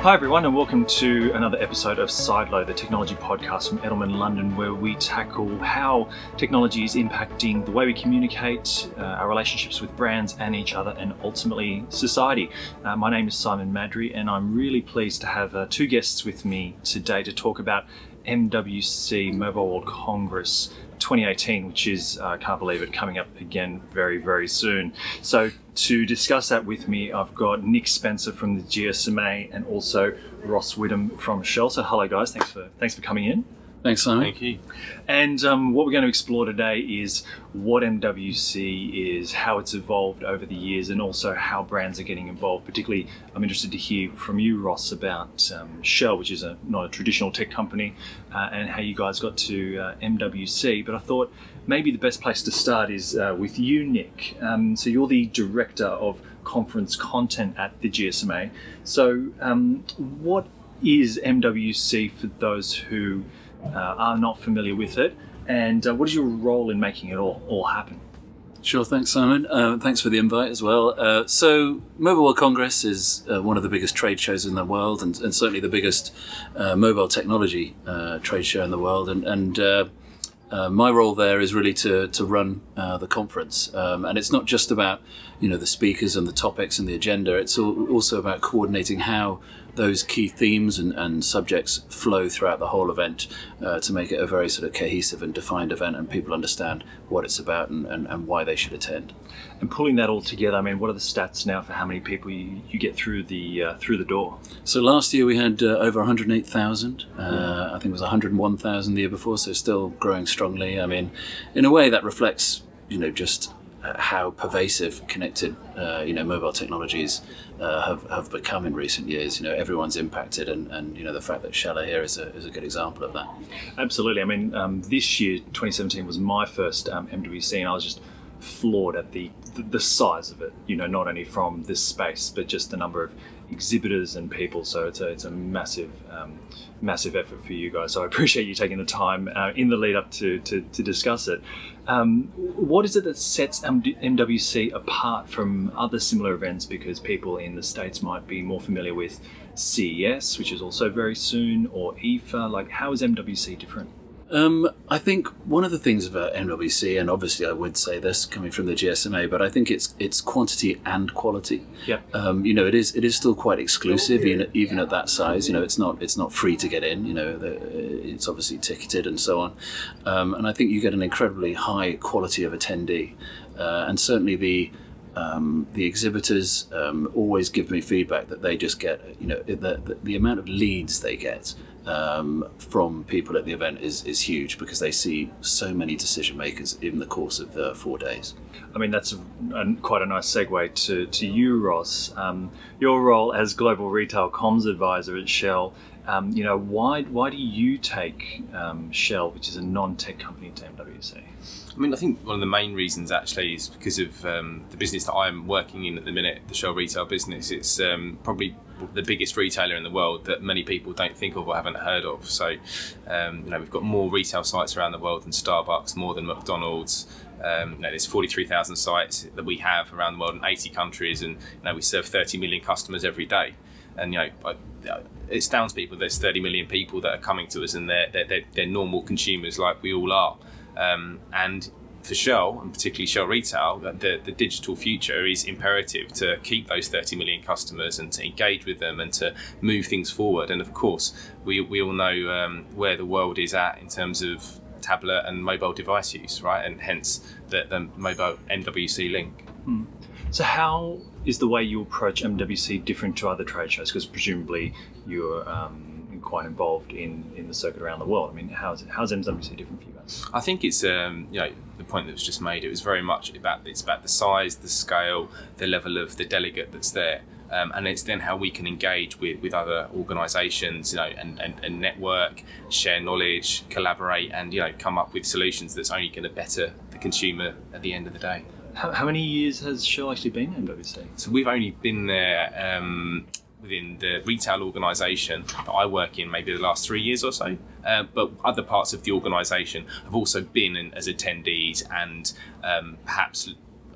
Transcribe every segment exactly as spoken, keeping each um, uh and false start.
Hi everyone, and welcome to another episode of Sideload, the technology podcast from Edelman London, where we tackle how technology is impacting the way we communicate, uh, our relationships with brands and each other, and ultimately society. Uh, my name is Simon Madry, and I'm really pleased to have uh, two guests with me today to talk about M W C Mobile World Congress twenty eighteen, which is, I uh, can't believe it, coming up again very, very soon. So to discuss that with me, I've got Nick Spencer from the G S M A and also Ross Whittam from Shell. So hello guys, thanks for thanks for coming in. Thanks, Simon. Thank you. And um, what we're going to explore today is what M W C is, how it's evolved over the years, and also how brands are getting involved. Particularly, I'm interested to hear from you, Ross, about um, Shell, which is a, not a traditional tech company, uh, and how you guys got to uh, M W C. But I thought maybe the best place to start is uh, with you, Nick. Um, so you're the Director of Conference Content at the G S M A. So um, what is M W C for those who Uh, are not familiar with it, and uh, what is your role in making it all, all happen? Sure, thanks, Simon. Uh, thanks for the invite as well. Uh, so, Mobile World Congress is uh, one of the biggest trade shows in the world, and, and certainly the biggest uh, mobile technology uh, trade show in the world. And, and uh, uh, my role there is really to to run uh, the conference, um, and it's not just about you know the speakers and the topics and the agenda. It's all, also about coordinating how those key themes and, and subjects flow throughout the whole event uh, to make it a very sort of cohesive and defined event, and people understand what it's about and, and, and why they should attend. And pulling that all together, I mean, what are the stats now for how many people you, you get through the uh, through the door? So last year we had uh, over one hundred eight thousand. Uh, I think it was one hundred one thousand the year before, so still growing strongly. I mean, in a way that reflects, you know, just Uh, how pervasive connected uh, you know mobile technologies uh, have, have become in recent years. You know, everyone's impacted, and, and you know the fact that Shell are here is a, is a good example of that. Absolutely. I mean, um, this year, twenty seventeen, was my first um, M W C, and I was just floored at the, the the size of it. You know, not only from this space, but just the number of exhibitors and people. So it's a it's a massive um, massive effort for you guys. So I appreciate you taking the time uh, in the lead up to to, to discuss it. Um, what is it that sets M W C apart from other similar events? Because people in the States might be more familiar with C E S, which is also very soon, or I F A. Like, how is M W C different? Um, I think one of the things about M W C, and obviously I would say this coming from the G S M A, but I think it's it's quantity and quality. Yeah. Um, you know, it is it is still quite exclusive, even even at that size. You know, it's not it's not free to get in. You know, the, it's obviously ticketed and so on. Um, and I think you get an incredibly high quality of attendee, uh, and certainly the. Um, the exhibitors um, always give me feedback that they just get, you know, the, the, the amount of leads they get um, from people at the event is, is huge, because they see so many decision makers in the course of the four days. I mean, that's a, a, quite a nice segue to, to you, Ross. Um, your role as Global Retail Comms Advisor at Shell, um, you know, why why do you take um, Shell, which is a non-tech company, to M W C? I mean, I think one of the main reasons actually is because of um, the business that I'm working in at the minute, the Shell retail business. It's um, probably the biggest retailer in the world that many people don't think of or haven't heard of. So, um, you know, we've got more retail sites around the world than Starbucks, more than McDonald's. Um, you know, there's forty-three thousand sites that we have around the world in eighty countries, and you know, we serve thirty million customers every day. And you know, I, it astounds people. There's thirty million people that are coming to us, and they're they're, they're, they're normal consumers like we all are. Um, and for Shell, and particularly Shell Retail, the, the digital future is imperative to keep those thirty million customers and to engage with them and to move things forward. And of course, we, we all know um, where the world is at in terms of tablet and mobile device use, right? And hence the, the mobile M W C link. Hmm. So how is the way you approach M W C different to other trade shows? Because presumably you're um, quite involved in, in the circuit around the world. I mean, how's how's M W C different for you guys? I think it's um, you know the point that was just made. It was very much about it's about the size, the scale, the level of the delegate that's there, um, and it's then how we can engage with, with other organisations, you know, and, and, and network, share knowledge, collaborate, and you know come up with solutions that's only going to better the consumer at the end of the day. How, how many years has Shell actually been M W C? So we've only been there. Um, within the retail organisation that I work in, maybe the last three years or so. Uh, but other parts of the organisation have also been in, as attendees and um, perhaps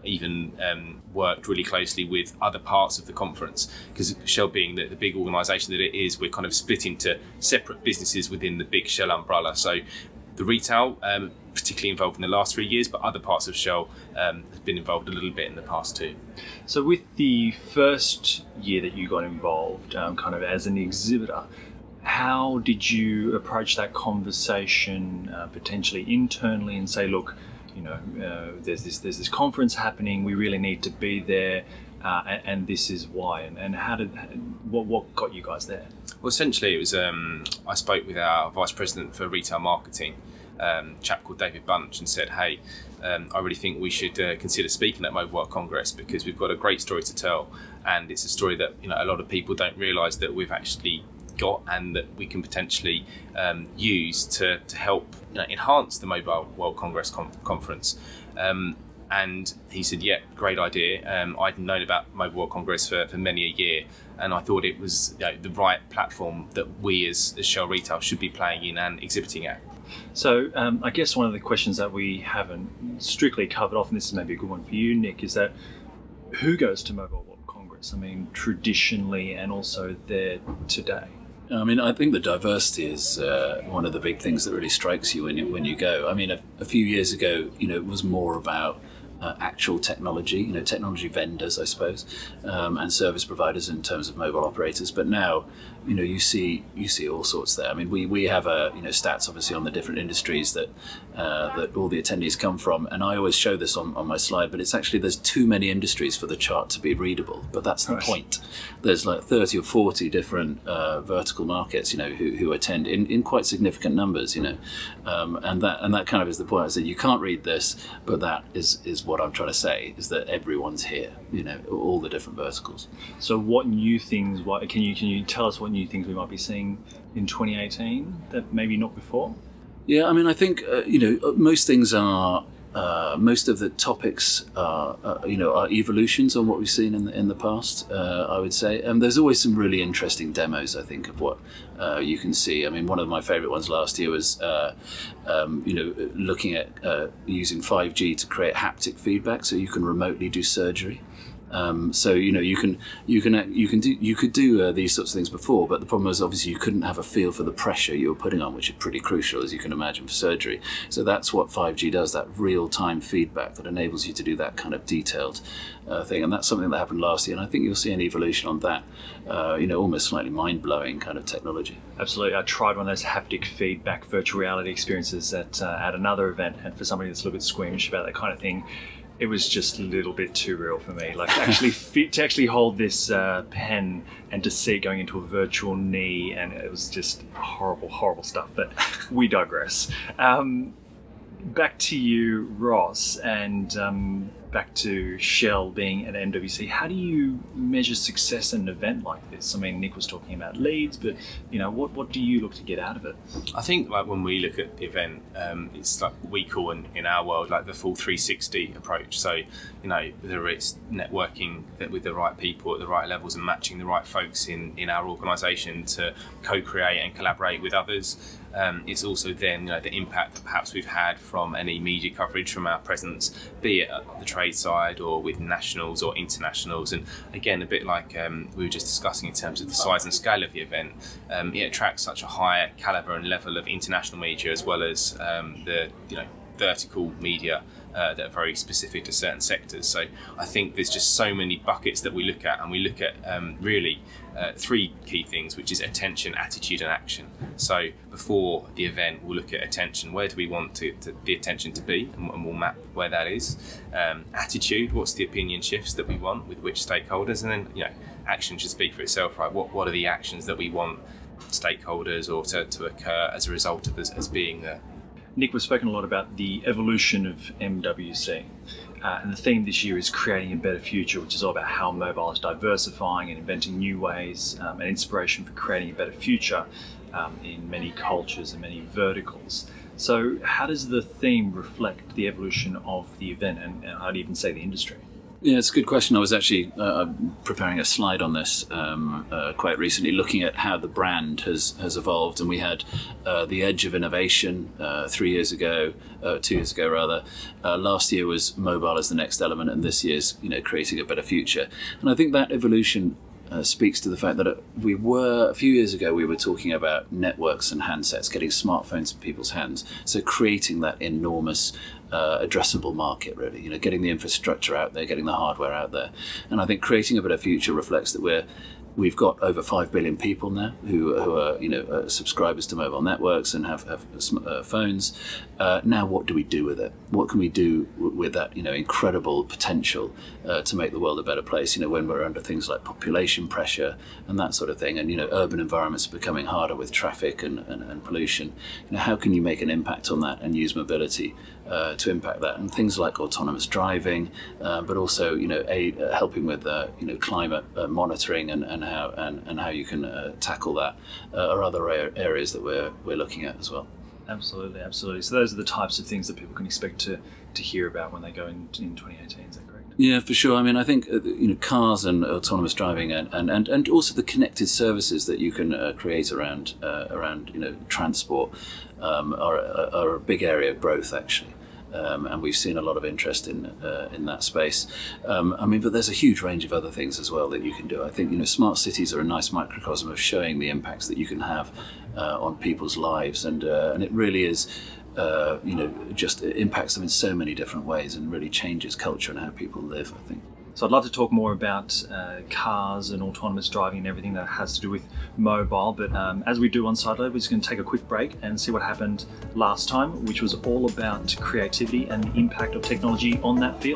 even um, worked really closely with other parts of the conference, because Shell being the, the big organisation that it is, we're kind of split into separate businesses within the big Shell umbrella. So the retail, um, particularly involved in the last three years, but other parts of Shell um, have been involved a little bit in the past too. So with the first year that you got involved, um, kind of as an exhibitor, how did you approach that conversation uh, potentially internally and say, look, you know, uh, there's this there's this conference happening, we really need to be there, uh, and, and this is why, and, and how did what what got you guys there? Well, essentially, it was um, I spoke with our vice president for retail marketing, um, a chap called David Bunch, and said, hey, um, I really think we should uh, consider speaking at Mobile World Congress, because we've got a great story to tell, and it's a story that, you know, a lot of people don't realise that we've actually got, and that we can potentially um, use to, to help, you know, enhance the Mobile World Congress com- conference. Um, and he said, yeah, great idea. Um, I'd known about Mobile World Congress for, for many a year, and I thought it was, you know, the right platform that we as, as Shell Retail should be playing in and exhibiting at. So um, I guess one of the questions that we haven't strictly covered off, and this is maybe a good one for you, Nick, is that who goes to Mobile World Congress? I mean, traditionally and also there today. I mean, I think the diversity is uh, one of the big things that really strikes you when you when you go. I mean, a, a few years ago, you know, it was more about uh, actual technology, you know, technology vendors, I suppose, um, and service providers in terms of mobile operators. But now, you know, you see you see all sorts there. I mean, we, we have a you know stats obviously on the different industries that uh, that all the attendees come from, and I always show this on, on my slide. But it's actually there's too many industries for the chart to be readable. But that's the Right. point. There's like thirty or forty different uh, vertical markets, you know, who, who attend in, in quite significant numbers, you know, um, and that and that kind of is the point. I said you can't read this, but that is is what I'm trying to say, is that everyone's here, you know, all the different verticals. So what new things, what can you can you tell us what new things we might be seeing in twenty eighteen that maybe not before? Yeah, I mean, I think uh, you know most things are. Uh, most of the topics are, uh, you know, are evolutions on what we've seen in the, in the past. Uh, I would say, and there's always some really interesting demos. I think of what uh, you can see. I mean, one of my favourite ones last year was, uh, um, you know, looking at uh, using five G to create haptic feedback, so you can remotely do surgery. Um, so you know you can you can you can do you could do uh, these sorts of things before, but the problem is obviously you couldn't have a feel for the pressure you were putting on, which is pretty crucial, as you can imagine, for surgery. So that's what five G does, that real-time feedback that enables you to do that kind of detailed uh, thing, and that's something that happened last year. And I think you'll see an evolution on that, uh, you know, almost slightly mind-blowing kind of technology. Absolutely. I tried one of those haptic feedback virtual reality experiences at uh, at another event, and for somebody that's a little bit squeamish about that kind of thing, it was just a little bit too real for me. Like actually fit, to actually hold this uh, pen and to see it going into a virtual knee, and it was just horrible, horrible stuff. But we digress. Um, back to you, Ross, and um, back to Shell being at M W C. How do you measure success in an event like this? I mean, Nick was talking about leads, but you know, what what do you look to get out of it? I think like when we look at the event, um, it's like we call in, in our world like the full three sixty approach. So, you know, whether it's networking with the right people at the right levels and matching the right folks in, in our organisation to co-create and collaborate with others. Um, it's also then, you know, the impact that perhaps we've had from any media coverage from our presence, be it on the trade side or with nationals or internationals. And again, a bit like um, we were just discussing in terms of the size and scale of the event, um, it attracts such a higher calibre and level of international media, as well as um, the, you know, vertical media uh, that are very specific to certain sectors. So I think there's just so many buckets that we look at, and we look at um, really uh, three key things, which is attention, attitude and action. So before the event, we'll look at attention. Where do we want to, to, the attention to be, and, and we'll map where that is. Um, attitude, what's the opinion shifts that we want with which stakeholders, and then, you know, action should speak for itself, right? What what are the actions that we want stakeholders or to, to occur as a result of us as being there? Nick, we've spoken a lot about the evolution of M W C, uh, and the theme this year is creating a better future, which is all about how mobile is diversifying and inventing new ways um, and inspiration for creating a better future um, in many cultures and many verticals. So how does the theme reflect the evolution of the event, and, and I'd even say the industry? Yeah, it's a good question. I was actually uh, preparing a slide on this um, uh, quite recently, looking at how the brand has, has evolved. And we had uh, the edge of innovation uh, three years ago, uh, two years ago rather. Uh, last year was mobile as the next element, and this year's, you know, creating a better future. And I think that evolution uh, speaks to the fact that we were, a few years ago, we were talking about networks and handsets, getting smartphones in people's hands. So creating that enormous Uh, addressable market, really, you know, getting the infrastructure out there, getting the hardware out there. And I think creating a better future reflects that we're we've got over five billion people now who, who are, you know, uh, subscribers to mobile networks and have, have uh, phones. Uh, now, what do we do with it? What can we do w- with that, you know, incredible potential uh, to make the world a better place? You know, when we're under things like population pressure and that sort of thing, and you know, urban environments are becoming harder with traffic and, and, and pollution. You know, how can you make an impact on that and use mobility uh, to impact that? And things like autonomous driving, uh, but also, you know, aid, uh, helping with uh, you know, climate uh, monitoring and, and how and, and how you can uh, tackle that uh, are other areas that we're we're looking at as well. Absolutely, absolutely. So those are the types of things that people can expect to, to hear about when they go in, in twenty eighteen, is that correct? Yeah, for sure. I mean, I think, uh, you know, cars and autonomous driving and, and, and, and also the connected services that you can uh, create around, uh, around, you know, transport um, are, are a big area of growth, actually. Um, and we've seen a lot of interest in uh, in that space. Um, I mean, but there's a huge range of other things as well that you can do. I think, you know, smart cities are a nice microcosm of showing the impacts that you can have uh, on people's lives, and uh, and it really is, uh, you know, just it impacts them in so many different ways and really changes culture and how people live, I think. So I'd love to talk more about uh, cars and autonomous driving and everything that has to do with mobile, but um, as we do on Sideload, we're just going to take a quick break and see what happened last time, which was all about creativity and the impact of technology on that field.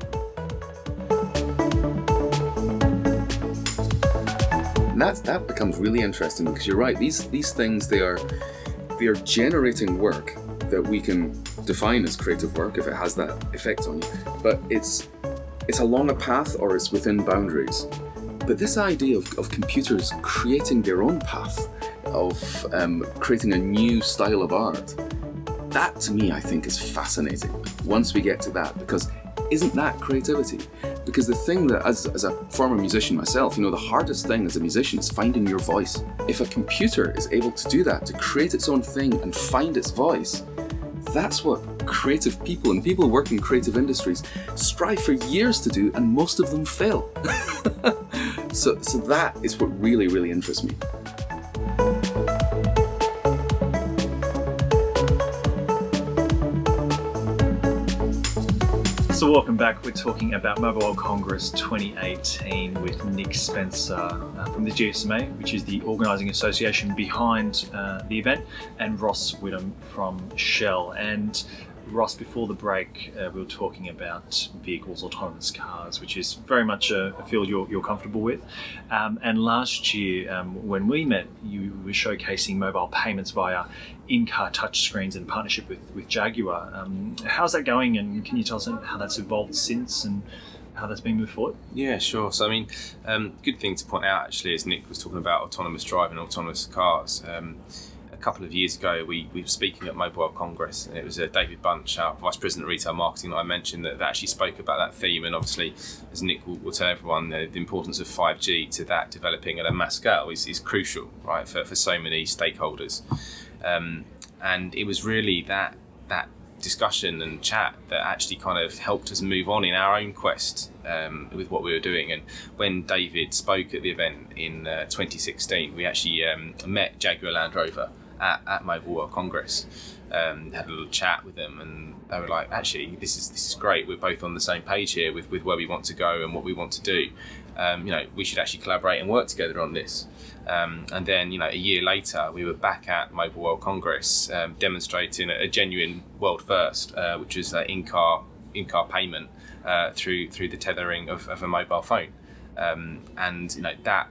And that's, that becomes really interesting, because you're right, these these things, they are they are generating work that we can define as creative work if it has that effect on you, but it's It's along a path or it's within boundaries. But this idea of, of computers creating their own path, of um, creating a new style of art, that to me I think is fascinating once we get to that, because isn't that creativity? Because the thing that, as, as a former musician myself, you know, the hardest thing as a musician is finding your voice. If a computer is able to do that, to create its own thing and find its voice, that's what creative people and people who work in creative industries strive for years to do, and most of them fail. so, so that is what really, really interests me. So welcome back. We're talking about Mobile World Congress twenty eighteen with Nick Spencer uh, from the G S M A, which is the organising association behind uh, the event, and Ross Whittam from Shell. And Ross, before the break, uh, we were talking about vehicles, autonomous cars, which is very much a, a field you're, you're comfortable with. Um, and last year, um, when we met, you were showcasing mobile payments via in-car touchscreens in partnership with, with Jaguar. Um, how's that going, and can you tell us how that's evolved since and how that's been moved forward? Yeah, sure. So, I mean, um, good thing to point out, actually, as Nick was talking about autonomous driving and autonomous cars. Um, A couple of years ago, we, we were speaking at Mobile World Congress, and it was uh, David Bunch, our Vice President of Retail Marketing, that I mentioned, that, that actually spoke about that theme. And obviously, as Nick will, will tell everyone, the, the importance of five G to that developing at a mass scale is, is crucial, right, for, for so many stakeholders. Um, and it was really that that discussion and chat that actually kind of helped us move on in our own quest um, with what we were doing. And when David spoke at the event in uh, twenty sixteen, we actually um, met Jaguar Land Rover At, at Mobile World Congress, um, had a little chat with them, and they were like, actually, this is this is great. We're both on the same page here with, with where we want to go and what we want to do. Um, you know, we should actually collaborate and work together on this. Um, and then, you know, a year later, we were back at Mobile World Congress, um, demonstrating a, a genuine world first, uh, which is uh, in-car in-car payment uh, through through the tethering of, of a mobile phone. Um, and you know that.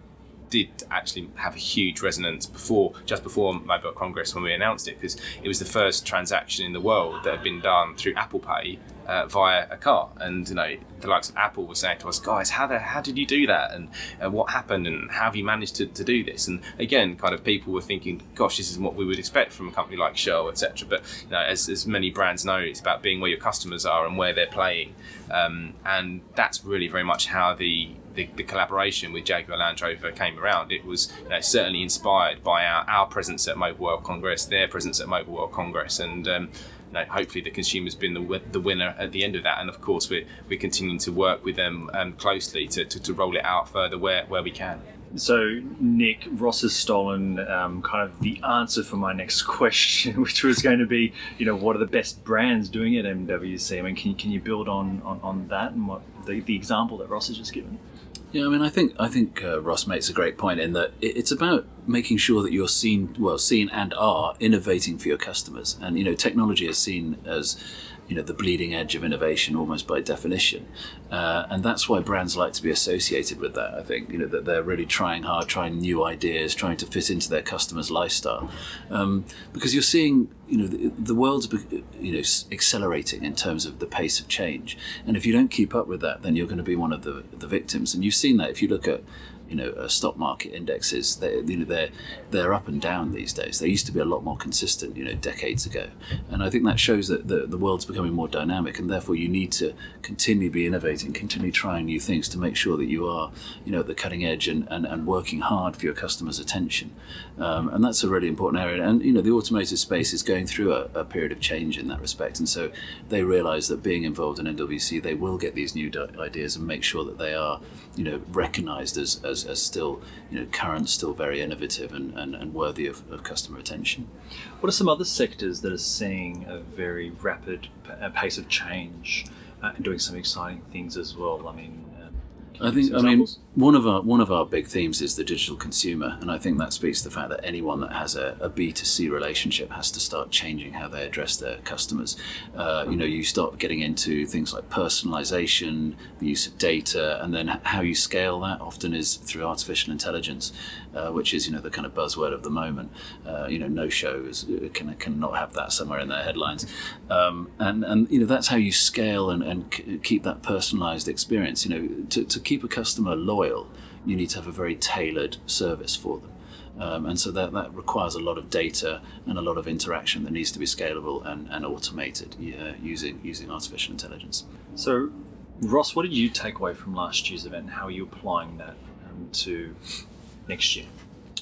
did actually have a huge resonance before, just before Mobile World Congress when we announced it, because it was the first transaction in the world that had been done through Apple Pay uh, via a car. And you know, the likes of Apple were saying to us, guys, how the, how did you do that, and uh, what happened, and how have you managed to, to do this? And again, kind of people were thinking, gosh, this is what we would expect from a company like Shell, et cetera. But you know, as, as many brands know, it's about being where your customers are and where they're playing, um, and that's really very much how the The, the collaboration with Jaguar Land Rover came around. It was, you know, certainly inspired by our, our presence at Mobile World Congress, their presence at Mobile World Congress, and um, you know, hopefully the consumer's been the, the winner at the end of that. And of course, we're, we're continuing to work with them um, closely to, to, to roll it out further where, where we can. So, Nick, Ross has stolen um, kind of the answer for my next question, which was going to be, you know, what are the best brands doing at M W C? I mean, can, can you build on, on, on that and what the, the example that Ross has just given? Yeah, I mean, I think I think uh, Ross makes a great point in that it, it's about making sure that you're seen, well, seen and are innovating for your customers. And you know, technology is seen as, you know, the bleeding edge of innovation almost by definition, uh, and that's why brands like to be associated with that. I think, you know, that they're really trying hard, trying new ideas, trying to fit into their customers' lifestyle, um, because you're seeing, you know, the, the world's, you know, accelerating in terms of the pace of change, and if you don't keep up with that, then you're going to be one of the the victims. And you've seen that if you look at, you know, uh, stock market indexes, they, you know, they're they're up and down these days. They used to be a lot more consistent, you know, decades ago. And I think that shows that the, the world's becoming more dynamic, and therefore you need to continue be innovating, continue trying new things to make sure that you are, you know, at the cutting edge and, and, and working hard for your customers' attention. Um, and that's a really important area. And you know, the automotive space is going through a, a period of change in that respect. And so they realise that being involved in M W C, they will get these new ideas and make sure that they are, you know, recognised as, as as still, you know, current, still very innovative and, and, and worthy of, of customer attention. What are some other sectors that are seeing a very rapid pace of change uh, and doing some exciting things as well? I mean, um, I think, I mean, one of our one of our big themes is the digital consumer, and I think that speaks to the fact that anyone that has a, a B two C relationship has to start changing how they address their customers. Uh, you know, you start getting into things like personalization, the use of data, and then how you scale that often is through artificial intelligence, uh, which is, you know, the kind of buzzword of the moment. Uh, you know, no show is, can cannot have that somewhere in their headlines, um, and and you know, that's how you scale and, and c- keep that personalized experience. You know, to, to keep a customer loyal, you need to have a very tailored service for them. Um, and so that, that requires a lot of data and a lot of interaction that needs to be scalable and, and automated uh, using using artificial intelligence. So, Ross, what did you take away from last year's event? How are you applying that um, to next year?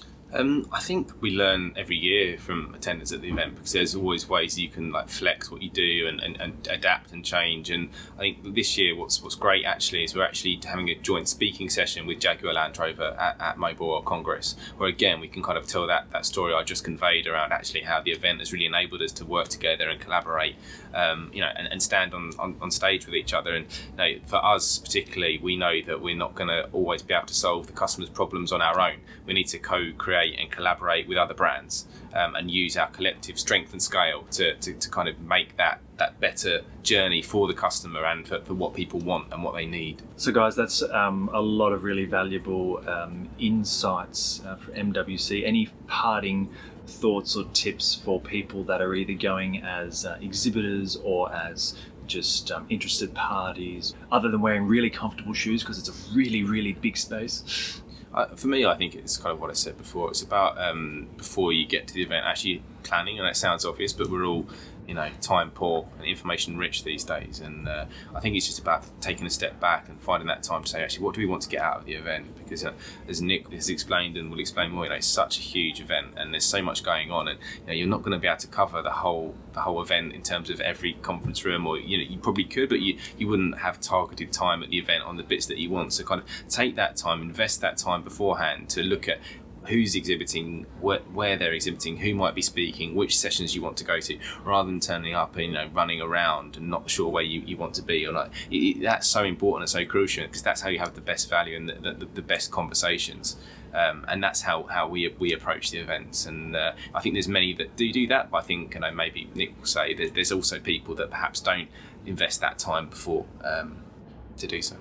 Um, I think we learn every year from attendance at the event, because there's always ways you can like flex what you do and, and, and adapt and change. And I think this year what's what's great actually is we're actually having a joint speaking session with Jaguar Land Rover at, at Mobile World Congress, where again we can kind of tell that, that story I just conveyed around actually how the event has really enabled us to work together and collaborate, um, you know, and, and stand on, on, on stage with each other. And you know, for us particularly, we know that we're not going to always be able to solve the customer's problems on our own. We need to co-create and collaborate with other brands, um, and use our collective strength and scale to, to, to kind of make that that better journey for the customer and for, for what people want and what they need. So guys, that's um, a lot of really valuable um, insights uh, for M W C. Any parting thoughts or tips for people that are either going as uh, exhibitors or as just um, interested parties, other than wearing really comfortable shoes because it's a really, really big space? Uh, for me, I think it's kind of what I said before. It's about um, before you get to the event, actually planning, and that sounds obvious, but we're all, you know, time poor and information rich these days, and uh, I think it's just about taking a step back and finding that time to say, actually, what do we want to get out of the event? Because uh, as Nick has explained and will explain more, you know, it's such a huge event and there's so much going on, and you know, you're not going to be able to cover the whole the whole event in terms of every conference room, or you know, you probably could, but you you wouldn't have targeted time at the event on the bits that you want. So kind of take that time, invest that time beforehand to look at who's exhibiting, where, where they're exhibiting, who might be speaking, which sessions you want to go to, rather than turning up and, you know, running around and not sure where you, you want to be or not. It, it, that's so important and so crucial, because that's how you have the best value and the, the, the best conversations. Um, and that's how, how we we approach the events. And uh, I think there's many that do do that, but I think, you know, maybe Nick will say that there's also people that perhaps don't invest that time before um, to do so.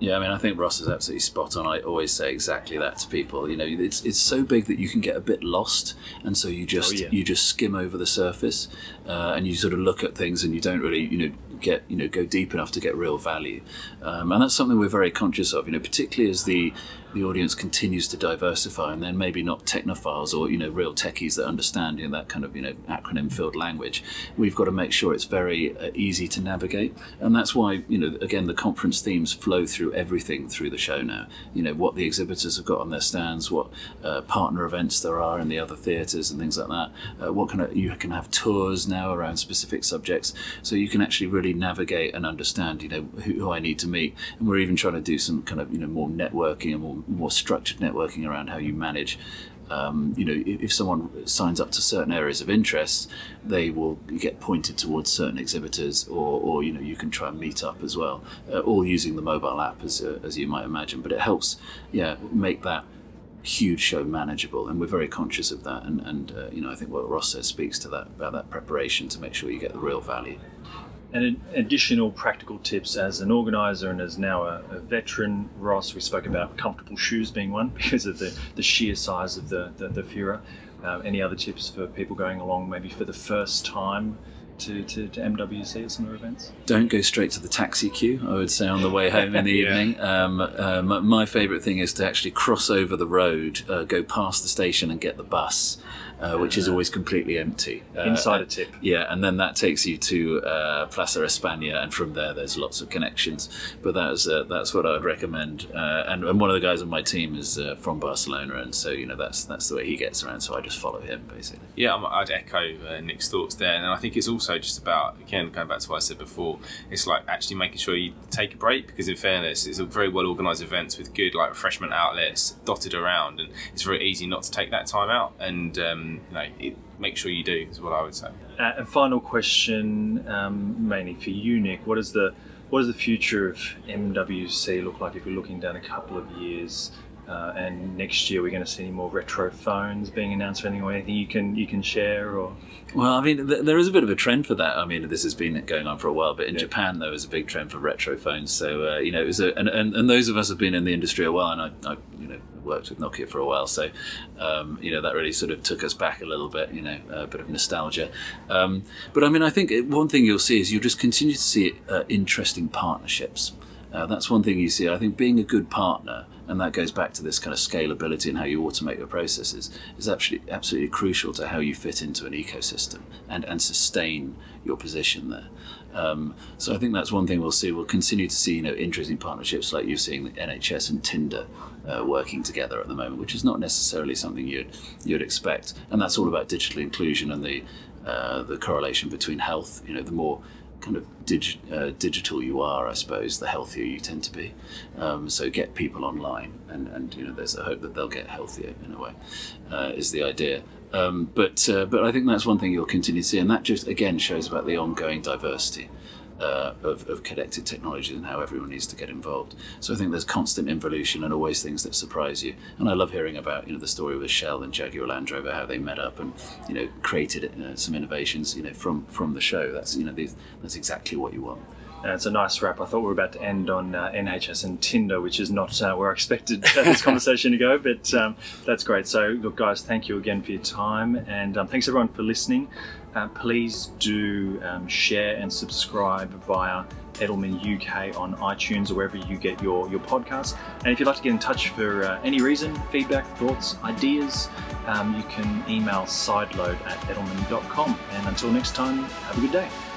Yeah, I mean, I think Ross is absolutely spot on. I always say exactly that to people. You know, it's it's so big that you can get a bit lost, and so you just Oh, yeah. you just skim over the surface, uh, and you sort of look at things, and you don't really, you know, get you know go deep enough to get real value. Um, and that's something we're very conscious of. You know, particularly as the the audience continues to diversify, and then maybe not technophiles or you know real techies that understand you know, that kind of you know acronym-filled language. We've got to make sure it's very uh, easy to navigate, and that's why you know again the conference themes flow through everything through the show now. You know what the exhibitors have got on their stands, what uh, partner events there are in the other theatres and things like that. Uh, what kind of you can have tours now around specific subjects, so you can actually really navigate and understand you know who, who I need to meet. And we're even trying to do some kind of you know more networking and more more structured networking around how you manage. Um, you know, if, if someone signs up to certain areas of interest, they will get pointed towards certain exhibitors, or, or you know, you can try and meet up as well, uh, all using the mobile app, as uh, as you might imagine. But it helps, yeah, make that huge show manageable, and we're very conscious of that. And and uh, you know, I think what Ross says speaks to that about that preparation to make sure you get the real value. And additional practical tips as an organiser and as now a, a veteran, Ross, we spoke about comfortable shoes being one because of the, the sheer size of the, the, the Fura. Uh, any other tips for people going along maybe for the first time to, to, to M W C or similar events? Don't go straight to the taxi queue, I would say, on the way home in the Yeah. evening. Um, um, my favourite thing is to actually cross over the road, uh, go past the station and get the bus. Uh, which is always completely empty. Uh, Insider tip. Yeah, and then that takes you to uh, Plaza España, and from there there's lots of connections. But that's uh, that's what I would recommend. Uh, and, and one of the guys on my team is uh, from Barcelona, and so you know that's that's the way he gets around. So I just follow him basically. Yeah, I'm- I'd echo uh, Nick's thoughts there, and I think it's also just about, again, going back to what I said before, it's like actually making sure you take a break, because in fairness, it's a very well organised events with good like refreshment outlets dotted around, and it's very easy not to take that time out, and um, you know, it, make sure you do is what I would say. Uh, and final question, um, mainly for you, Nick. What is the what does the future of M W C look like if we're looking down a couple of years? Uh, and next year, we're going to see any more retro phones being announced, or anything, or anything you can you can share, or Well, I mean, th- there is a bit of a trend for that. I mean, this has been going on for a while, but in Yeah. Japan there was a big trend for retro phones. So uh, you know, it was a, and, and and those of us have been in the industry a while, and I, I you know worked with Nokia for a while, so um, you know that really sort of took us back a little bit. You know, a bit of nostalgia. Um, but I mean, I think one thing you'll see is you'll just continue to see uh, interesting partnerships. Uh, that's one thing you see. I think being a good partner, and that goes back to this kind of scalability and how you automate your processes, is actually absolutely crucial to how you fit into an ecosystem and, and sustain your position there. Um, so I think that's one thing we'll see. We'll continue to see, you know, interesting partnerships like you're seeing the N H S and Tinder uh, working together at the moment, which is not necessarily something you'd you'd expect. And that's all about digital inclusion and the uh, the correlation between health. You know, the more kind of dig, uh, digital you are, I suppose, the healthier you tend to be. Um, so get people online, and, and you know, there's a hope that they'll get healthier in a way, uh, is the idea. Um, but uh, but I think that's one thing you'll continue to see, and that just again shows about the ongoing diversity uh, of, of connected technologies and how everyone needs to get involved. So I think there's constant evolution and always things that surprise you. And I love hearing about you know the story with Shell and Jaguar Land Rover, how they met up and you know created uh, some innovations you know from from the show. That's you know these, that's exactly what you want. Uh, it's a nice wrap. I thought we were about to end on uh, N H S and Tinder, which is not uh, where I expected uh, this conversation to go, but um, that's great. So, look, guys, thank you again for your time, and um, thanks everyone for listening. Uh, please do um, share and subscribe via Edelman U K on iTunes or wherever you get your, your podcasts. And if you'd like to get in touch for uh, any reason, feedback, thoughts, ideas, um, you can email sideload at edelman dot com. And until next time, have a good day.